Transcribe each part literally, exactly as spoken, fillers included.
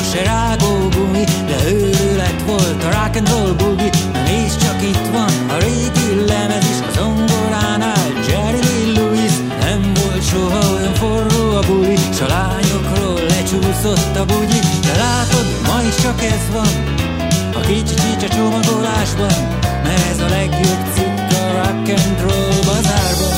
se rágógumi, de őrület volt a rock and roll boogie. Na nézd, csak itt van a régi lemez is, a zongoránál Jerry Lee Lewis. Nem volt soha olyan forró a buli, s a lányokról lecsúszott a bugyi. De látod, ma is csak ez van, a kicsi csicsa csomagolásban, mert ez a legjobb cikk a rock and roll bazárban.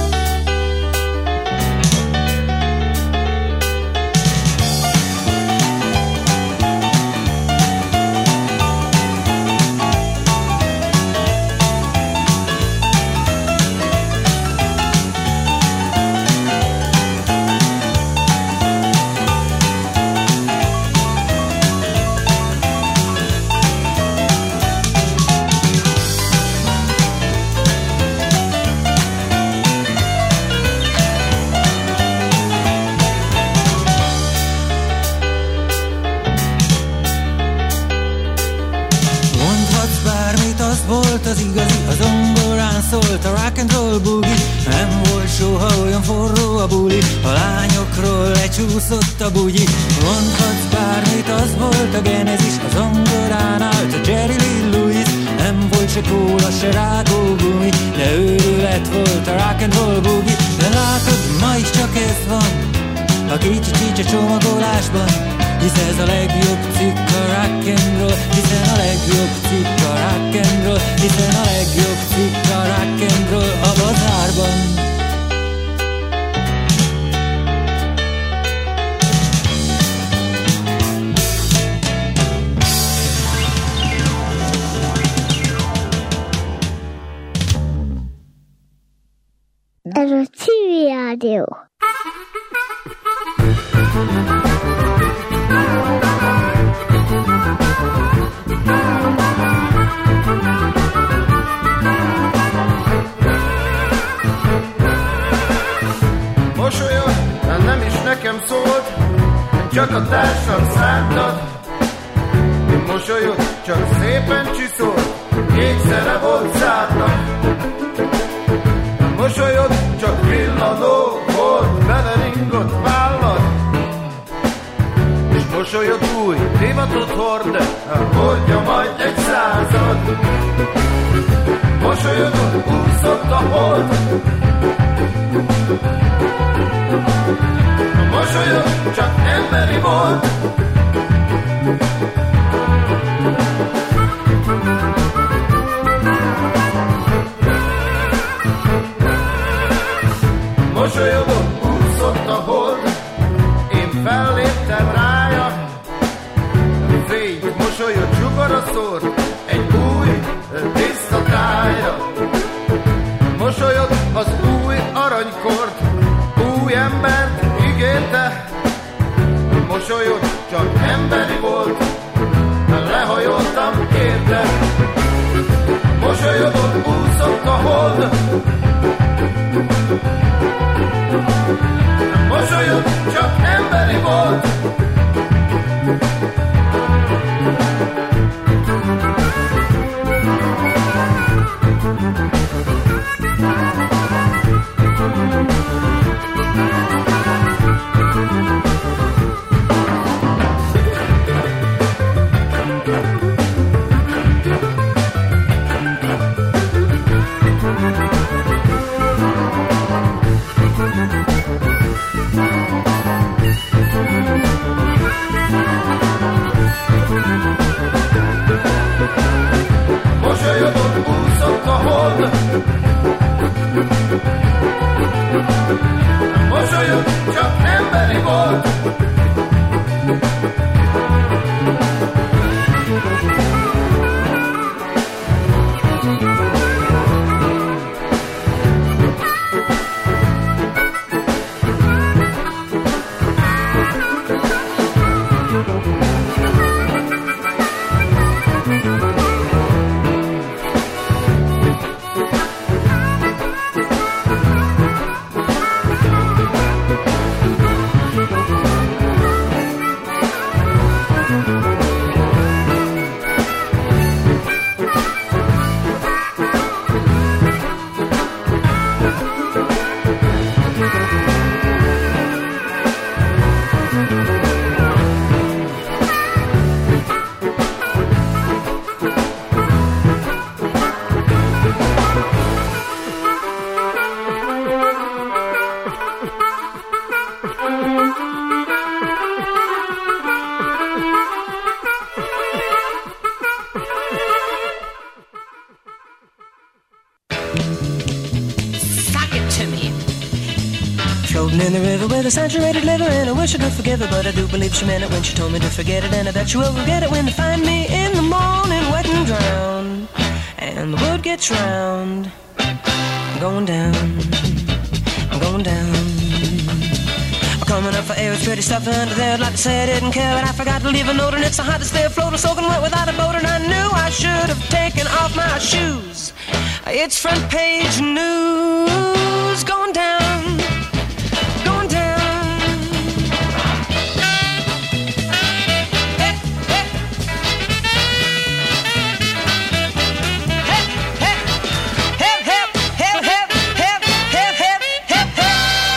Az igazi, a zongorán szólt a rock and roll boogie. Nem volt soha olyan forró a buli, a lányokról lecsúszott a bugyi. Mondhatsz bármit, az volt a genezis, a zongorán állt a Jerry Lee Lewis. Nem volt se kóla, se rágógumi, de őrület volt a rock and roll boogie. De látod, ma is csak ez van, a kicsi csicsa csomagolásban, hisz ez a legjobb cikk a rock and roll, hiszen a legjobb cikk a rock and roll, hiszen a legjobb cikk a rock and roll a bazárban. Ez a Civil Rádió. Mosolyod, de nem is nekem szólt, csak a társam szántad. Mosolyod, csak szépen csiszolt, kékszere volt szádnak. Mosolyod, csak villanó volt, beleringott vállad. És mosolyod új divatot hord, hordja majd egy század. Mosolyodon úszott a hold, a mosolyod csak emberi volt. Mosolyodon úszott a hold, én felléptem rája. Fény mosolyod zsugara szórt, egy új tiszta tájra. Mosolyod az új aranykort, új embert ígérte. Mosolyod csak emberi volt, lehajoltam érte. Mosolyodon úszott a hold, mosolyod csak emberi volt. Floating in the river with a saturated liver, and I wish I could forgive her, but I do believe she meant it when she told me to forget it, and I bet she will forget it when they find me in the morning wet and drowned, and the word gets round. I'm going down, I'm going down. I'm coming up for air, it's pretty stuff under there. I'd like to say I didn't care, but I forgot to leave a note, and it's the hottest there, floating, soaking wet without a boat, and I knew I should have taken off my shoes. It's front page news, going down, going down. Hey, hey. Hey, hey. Help, help, help, help, help, help, help, help, help.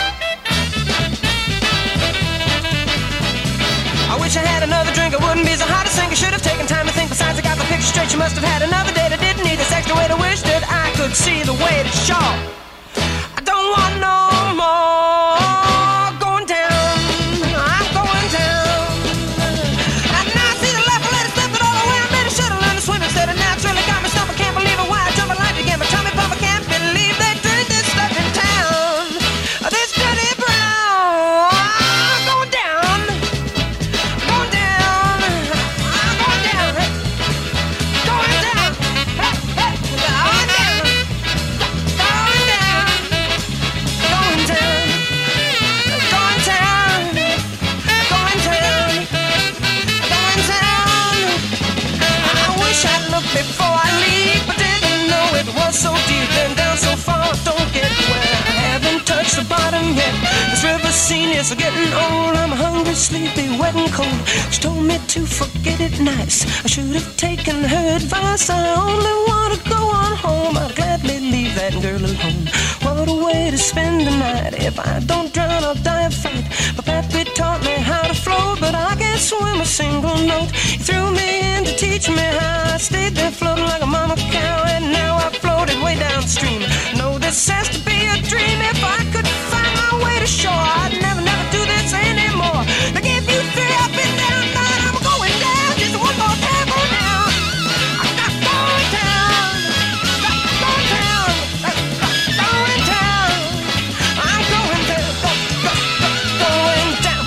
I wish I had another drink, I wouldn't be so hot to sink. I should have taken time to think, besides I got the picture straight. You must have had another date, I didn't need this extra way to wish that I could see the way to show. I don't want no more going down. I'm going down. And now I see the left, I let it slip it all away. I made a shuttle and a swim instead of naturally got my stomach. Can't believe it, why I jump a life again. My tummy pump, I can't believe they drink this stuff in town. This dirty brown. I'm going down. Going down. I'm going down. Going down. Hey, hey, going down. Going down. Going down. Going down. Going down. Going down. I wish I'd looked before I leave, but didn't know it was so deep and down so far. Don't get wet. I haven't touched the bottom yet. This river scene is getting old. I'm hungry, sleepy, wet and cold. She told me to forget it nice. I should have taken her advice. I only want to go on home. I'd gladly leave that girl alone. What a way to spend the night. If I don't drown, I'll die of fright. My pappy taught me how to float, but I can't swim a single note. He threw me in to teach me how. I stayed there floating like a mama cow, and now I floated way downstream. No, this has to be a dream. If I could find my way to shore, I'd never, never do this anymore. Now give you three up and down, but I'm going down. Just one more time, go down. I'm not going down. Not going down. Not going down. I'm going down. Go, go, go, going down.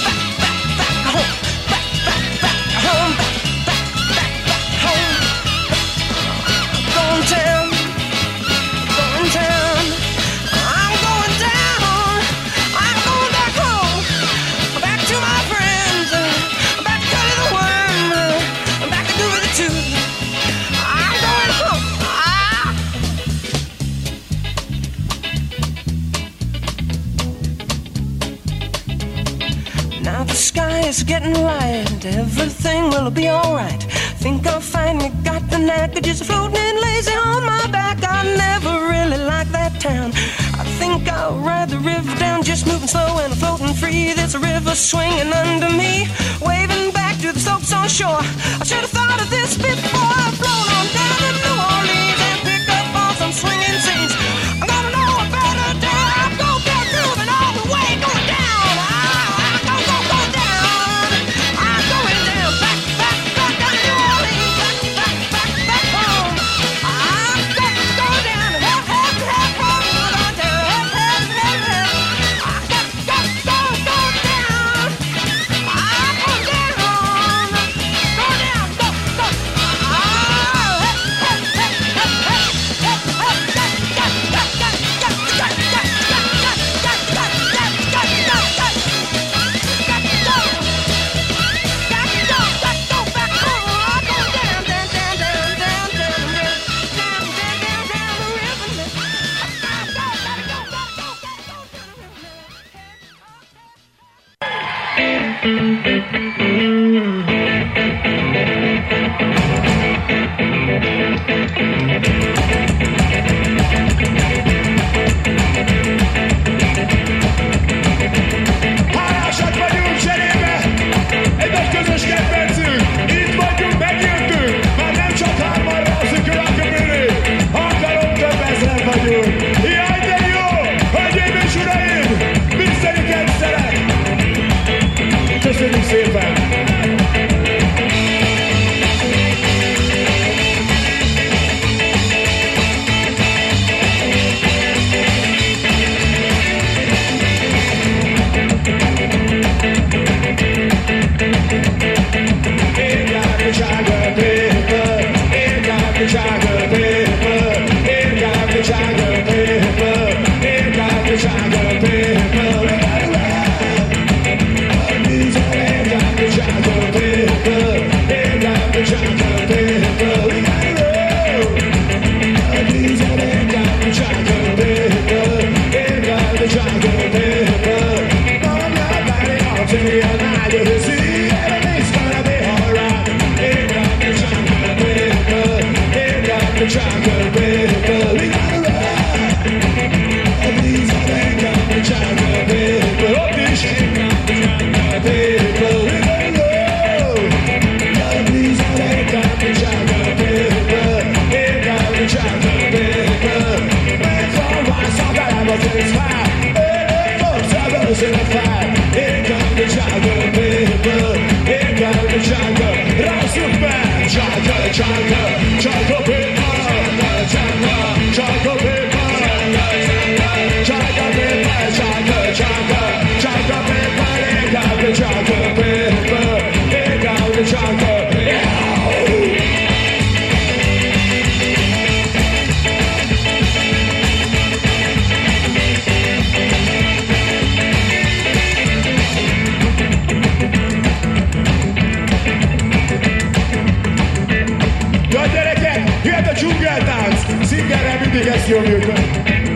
Back, back, back, back home. Back, back, back, back, back home. Going down. Going down. I'm going down. I'm going back home. Back to my friends. Back to Cuddy the Worm. Back to Goofy the Tooth. I'm going home. Ah. Now the sky is getting light. Everything will be alright. Think I'll finally got the knack of just floating lazy on my back. I never really liked that town. I think I'll ride the river down, just moving slow and floating free. There's a river swinging under me, waving back to the slopes on shore. I should have thought of this before. I've flown on down to New Orleans and picked up on some swinging scenes. I'm gonna know a better day. I'll go back moving all the way, going down. I'm gonna go, go down. I'm going down, back, back, back down to New Orleans, back, back, back, back home. I'm gonna go down, help, help, help, help, go down, help, help, help, help. I got, got, go, go down. I'm going down, go down, go, go. I'm mindig ezt jól működik.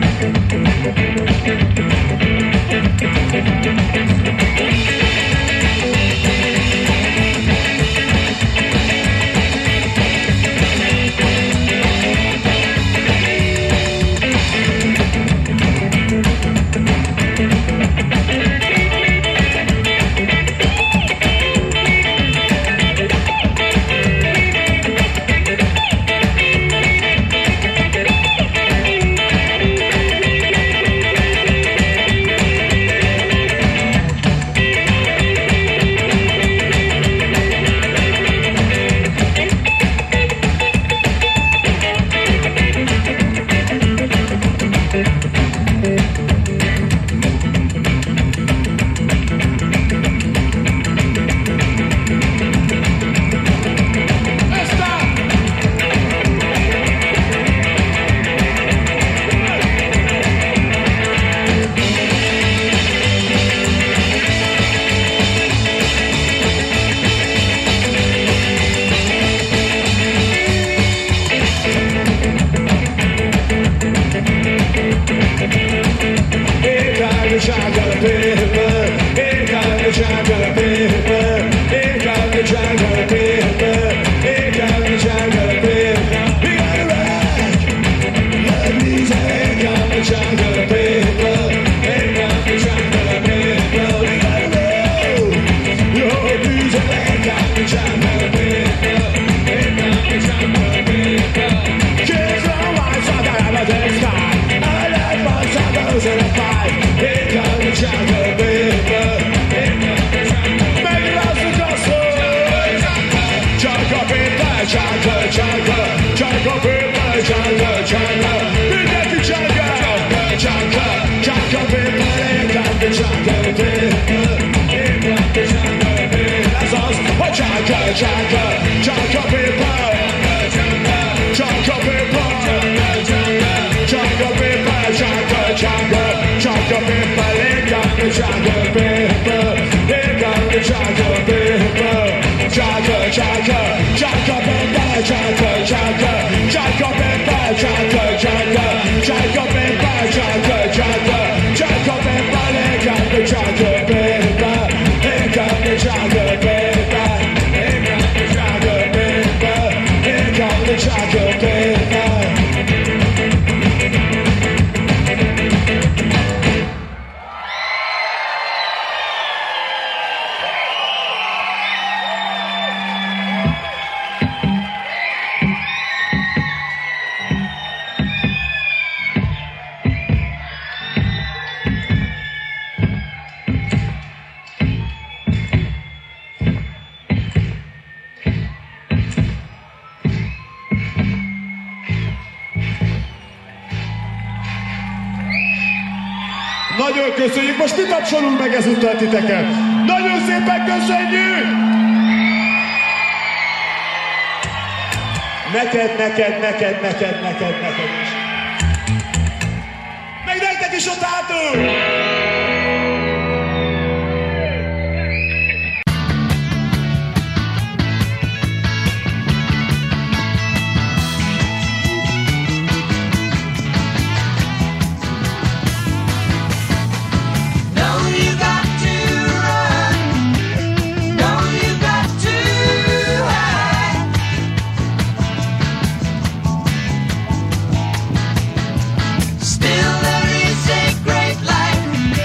Nagyon köszönjük, most mi tapsolunk meg ezúttal titeket. Nagyon szépen köszönjük! Neked, neked, neked, neked, neked, neked is. Meg nektek is ott hátul! Still there is a great light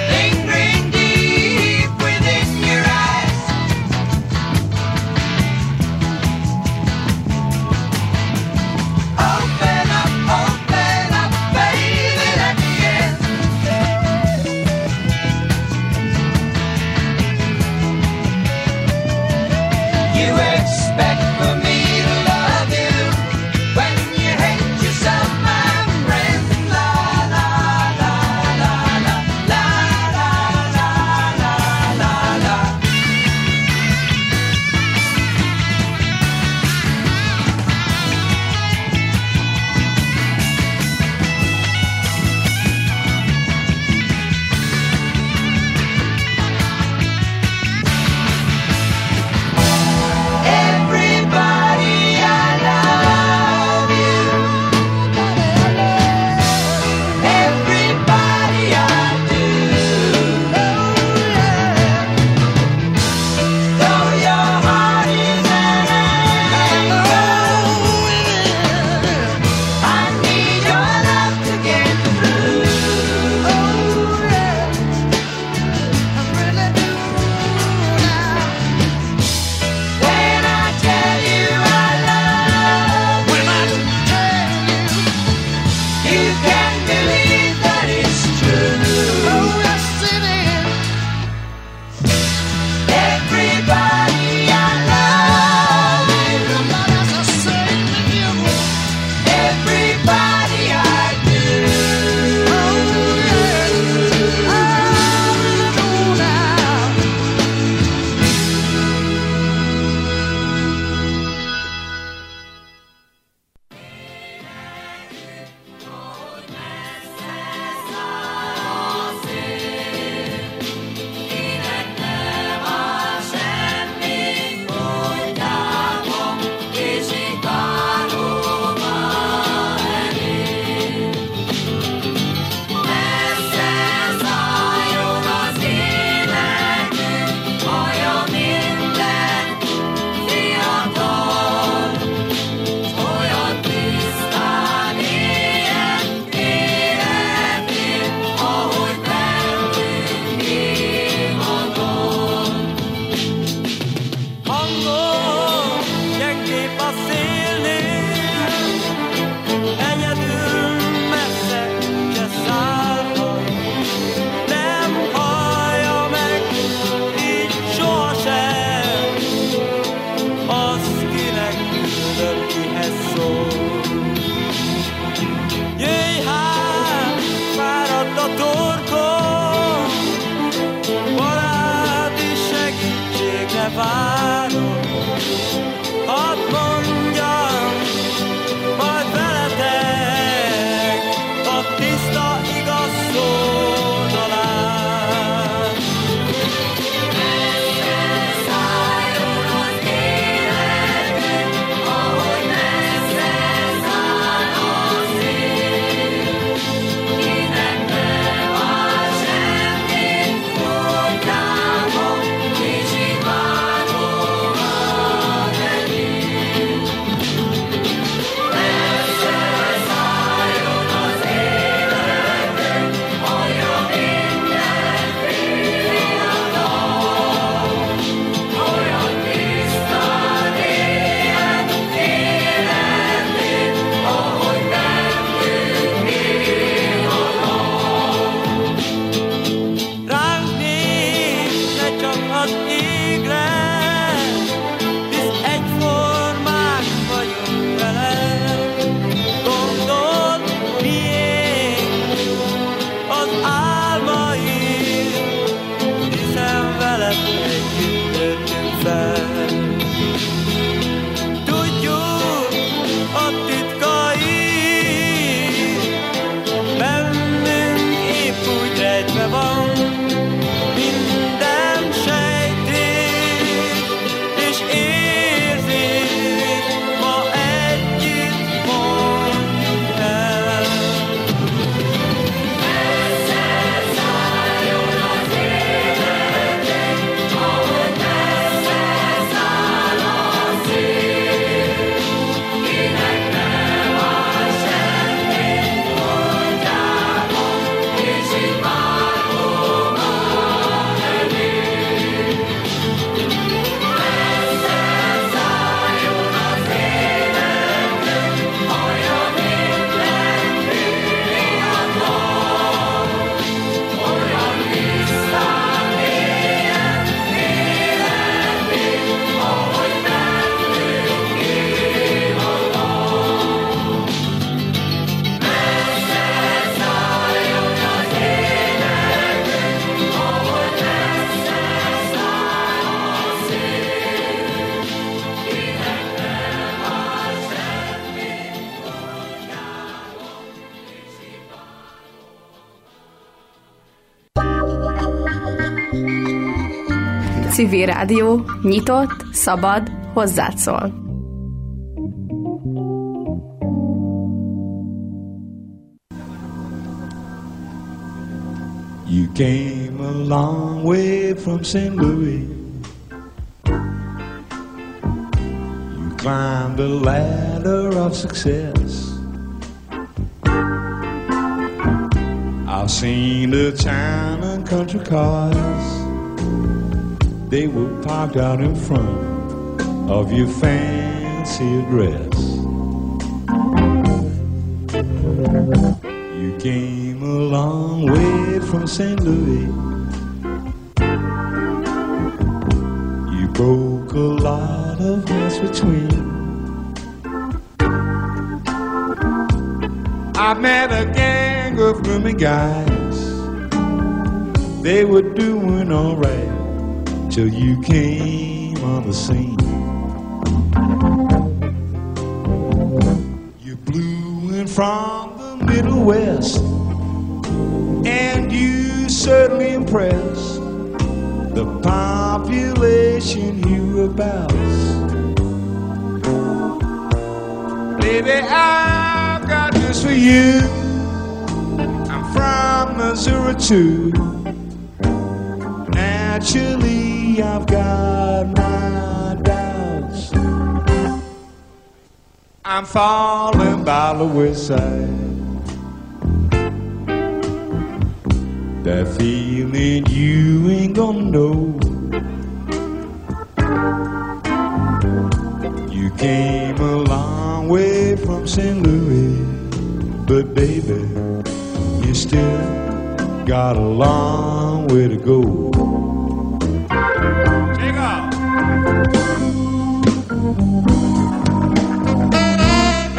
szól. Jöjj hát, fáradt a torkom, baráti segítségre várok. Hadd mondjam, majd veletek a tiszta igaz szó talán. Messze szálljon az életünk, ahogy messze száll a szél. Kinek nem áll semmi módjában, kicsit vágóan menni. Messze szálljon az életünk, olyan minden fiatal, olyan tisztán éljen életét, ahogy bennünk élhatom. Ránk néz, ne csak az égre, hisz egyformák vagyunk vele. Gondold, miénk az álmaink, hiszen veled együtt nőttünk fel. Tudjuk, a titkaid bennünk épp úgy rejtve van, minden sejtés és érzés ma együtt mondjuk el. Messze szálljon az életünk, ahogy messze száll a szél. Kinek nem áll semmi módjában, kicsit vágóban menni. Messze szálljon az életünk, olyan minden fiatal, olyan tisztán éljen életét, ahogy bennünk élhatom. Messze szálljon az életünk, ahogy messze száll a szél. Kinek nem áll semmi módjában, kicsit Civil Rádió, nyitott, szabad, hozzád szól. You came a long way from Saint Louis. You climbed the ladder of success. I've seen the China country cars. They were parked out in front of your fancy address. You came a long way from Saint Louis. You broke a lot of hearts between. I met a gang of grooming guys. They were doing all right till you came on the scene. You blew in from the Middle West, and you certainly impressed the population hereabouts. Baby, I've got news for you. I'm from Missouri too. Naturally, I've got my doubts. I'm falling by the wayside. That feeling you ain't gonna know. You came a long way from Saint Louis, but baby, you still got a long way to go. Take off.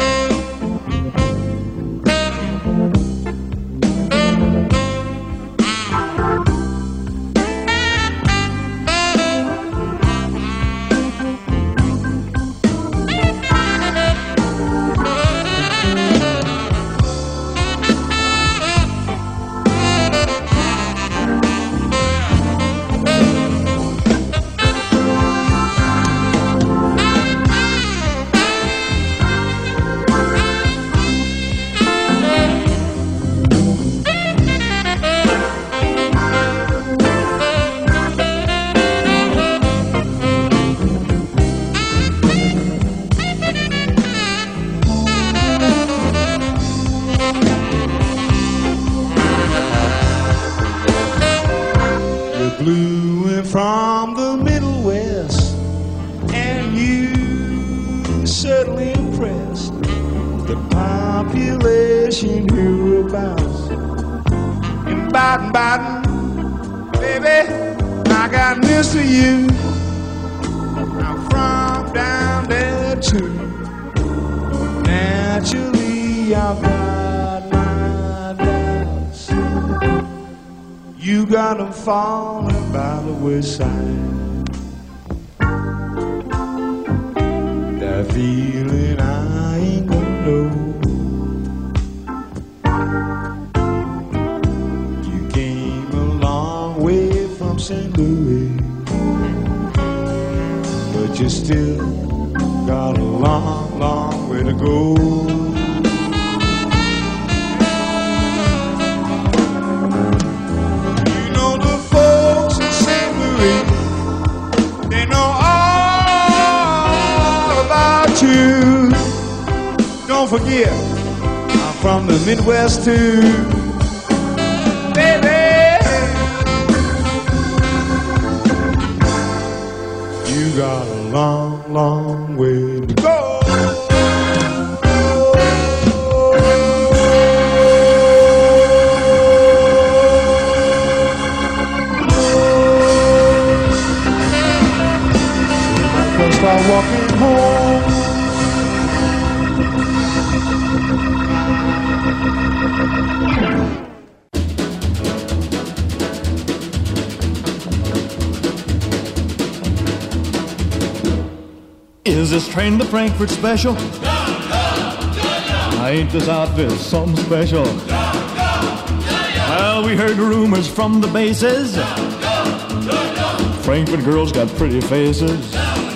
the population hereabouts. In Baden-Baden, baby, I got news to you. I'm from down there too. Naturally, I've got my doubts. You got them falling by the wayside. That feeling I ain't gonna know. You came a long way from Saint Louis, but you still got a long, long way to go. You know the folks in Saint Louis, they know all about you. Don't forget, I'm from the Midwest too, baby. You got a long, long way to go. Gonna start walking home. Is this train the Frankfurt special? No, no, no, no. Ain't this outfit something special? No, no, no, well, we heard rumors from the bases. No, no, no, no. Frankfurt girls got pretty faces. No, no.